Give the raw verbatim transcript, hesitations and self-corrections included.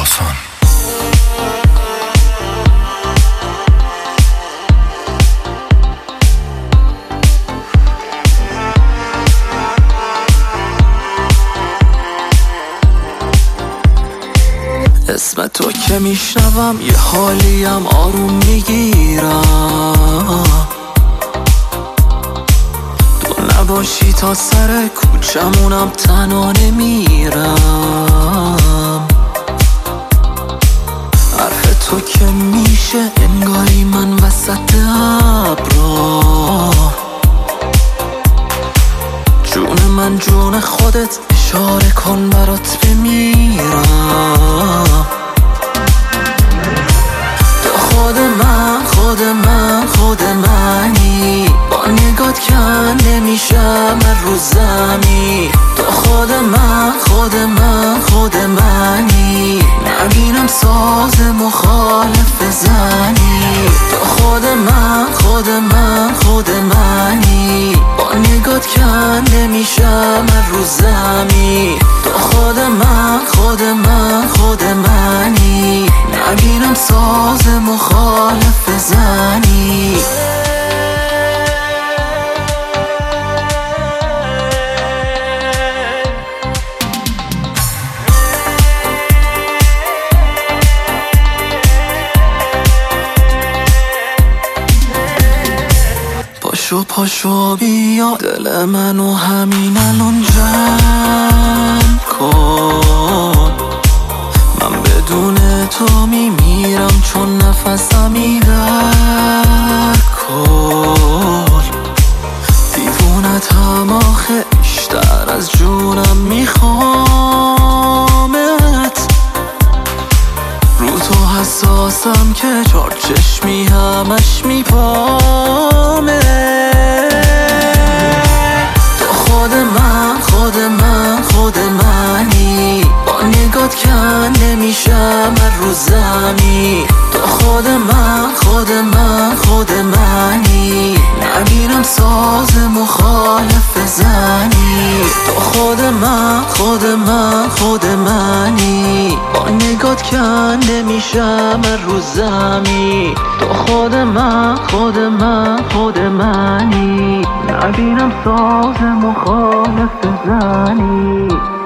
آسان. اسم تو که میشنوم یه حالیم آروم میگیرم، تو نباشی تا سر کوچمونم تنها نمیرم. حرف تو که میشه انگاری من وسط ابرا، جون من جون خودت اشاره کن برات بمیرم. تو خود من خود من خود منی، با نگات کنده میشم رو زمین. تو خود من خود من خود منی، نبینم ساز مخالف زنی. تو خود من خود من خود منی، با نگات کنده میشم رو زمین. تو خود من خود من خود منی، نبینم ساز مخالف زنی. پاشو پاشو بیا دل منو همین الان جمع کن، من بدون تو میمیرم چون نفسمی در کن. دیوونت هم آخه بیشتر از جونم میخوامت، رو تو حساسم که چار چشمی همش میپامه. تو خود من خود من خود منی، با نگات کنده میشم رو زمین. تو خود من خود من خود منی، نبینم ساز مخالف زنی. تو خود من خود من خود منی، با نگات کنده میشم رو زمین. تو خود من خود من خود منی، نبینم ساز مخالف زنی.